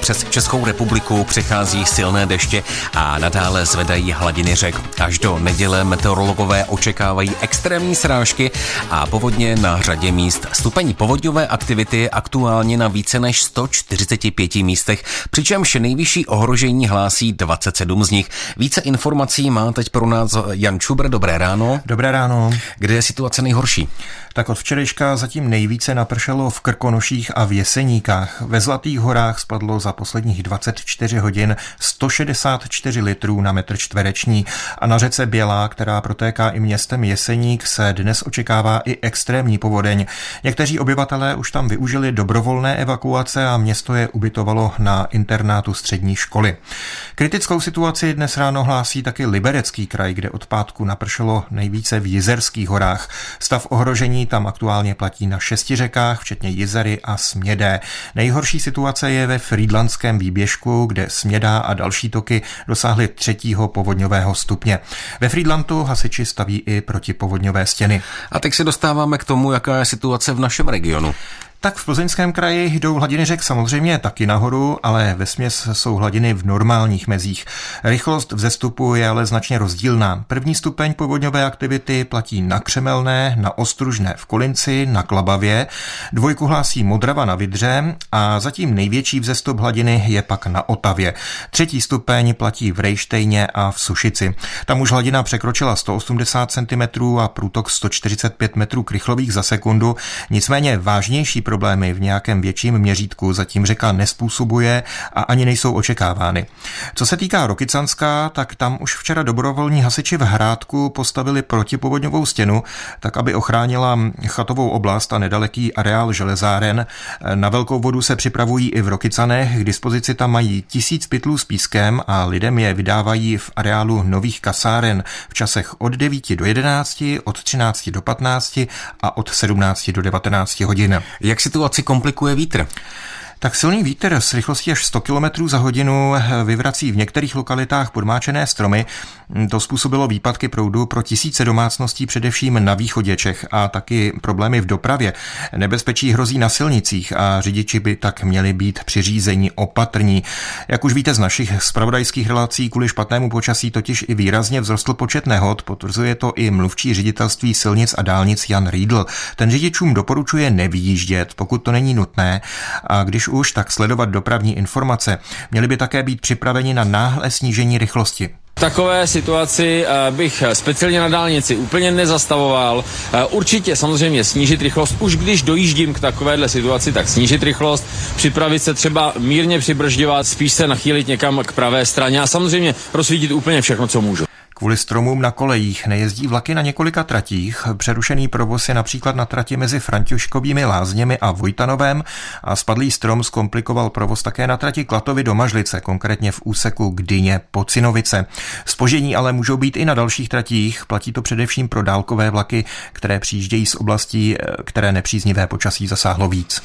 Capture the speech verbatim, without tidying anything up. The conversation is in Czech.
přes Českou republiku přechází silné deště a nadále zvedají hladiny řek. Až do neděle meteorologové očekávají extrémní srážky a povodně na řadě míst. Stupeň povodňové aktivity je aktuálně na více než sto čtyřiceti pěti místech, přičemž nejvyšší ohrožení hlásí dvacet sedm z nich. Více informací má teď pro nás Jan Čubr. Dobré ráno. Dobré ráno. Kde je situace nejhorší? Tak od včerejška zatím nejvíce napršelo v Krkonoších a v Jeseníkách. Ve Zlatých horách spadlo za posledních dvacet čtyři hodin sto šedesát čtyři litrů na metr čtvereční a na řece Bělá, která protéká i městem Jeseník, se dnes očekává i extrémní povodeň. Někteří obyvatelé už tam využili dobrovolné evakuace a město je ubytovalo na internátu střední školy. Kritickou situaci dnes ráno hlásí taky Liberecký kraj, kde od pátku napršelo nejvíce v Jizerských horách. Stav ohrožení tam aktuálně platí na šesti řekách, včetně Jizery a Smědé. Nejhorší situace je ve Frýdlantském výběžku, kde Smědá a další toky dosáhly třetího povodňového stupně. Ve Frýdlantu hasiči staví i protipovodňové stěny. A teď se dostáváme k tomu, jaká je situace v našem regionu. Tak v Plzeňském kraji jdou hladiny řek samozřejmě taky nahoru, ale vesměs jsou hladiny v normálních mezích. Rychlost vzestupu je ale značně rozdílná. První stupeň povodňové aktivity platí na Křemelné, na Ostružné v Kolinci, na Klabavě, dvojku hlásí Modrava na Vydře a zatím největší vzestup hladiny je pak na Otavě. Třetí stupeň platí v Rejštejně a v Sušici. Tam už hladina překročila sto osmdesát centimetrů a průtok sto čtyřicet pět metrů krychlových za sekundu, nicméně vážnější problémy v nějakém větším měřítku zatím řeka nespůsobuje a ani nejsou očekávány. Co se týká Rokycanska, tak tam už včera dobrovolní hasiči v Hrádku postavili protipovodňovou stěnu, tak aby ochránila chatovou oblast a nedaleký areál železáren. Na velkou vodu se připravují i v Rokycanech, k dispozici tam mají tisíc pytlů s pískem a lidem je vydávají v areálu nových kasáren v časech od devíti do jedenácti, od třinácti do patnácti a od sedmnácti do devatenácti hodin. Jak situaci komplikuje vítr? Tak silný vítr s rychlostí až sto kilometrů za hodinu vyvrací v některých lokalitách podmáčené stromy. To způsobilo výpadky proudu pro tisíce domácností především na východě Čech a taky problémy v dopravě. Nebezpečí hrozí na silnicích a řidiči by tak měli být při řízení opatrní. Jak už víte z našich zpravodajských relací, kvůli špatnému počasí totiž i výrazně vzrostl počet nehod, potvrzuje to i mluvčí ředitelství silnic a dálnic Jan Riedl. Ten řidičům doporučuje nevyjíždět, pokud to není nutné, a když už, tak sledovat dopravní informace. Měli by také být připraveni na náhlé snížení rychlosti. V takové situaci bych speciálně na dálnici úplně nezastavoval. Určitě samozřejmě snížit rychlost. Už když dojíždím k takovéhle situaci, tak snížit rychlost, připravit se třeba mírně přibržďovat, spíš se nachýlit někam k pravé straně a samozřejmě rozsvítit úplně všechno, co můžu. Kvůli stromům na kolejích nejezdí vlaky na několika tratích. Přerušený provoz je například na trati mezi Františkovými Lázněmi a Vojtanovem a spadlý strom zkomplikoval provoz také na trati Klatovy do Mažlice, konkrétně v úseku Gdyně Pocinovice. Zpoždění ale můžou být i na dalších tratích. Platí to především pro dálkové vlaky, které přijíždějí z oblastí, které nepříznivé počasí zasáhlo víc.